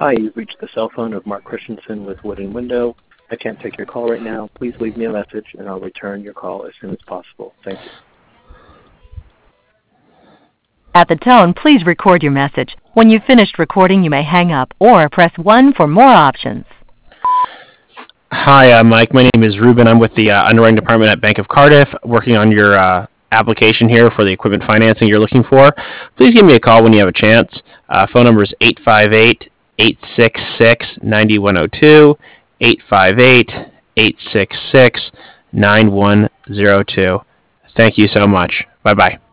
Hi, you've reached the cell phone of Mark Christensen with Wood & Window. I can't take your call right now. Please leave me a message, and I'll return your call as soon as possible. Thank you. At the tone, please record your message. When you've finished recording, you may hang up or press 1 for more options. Hi, Mike. My name is Ruben. I'm with the underwriting department at Bank of Cardiff, working on your application here for the equipment financing you're looking for. Please give me a call when you have a chance. Phone number is 858-866-9102, 858-866-9102. Thank you so much. Bye-bye.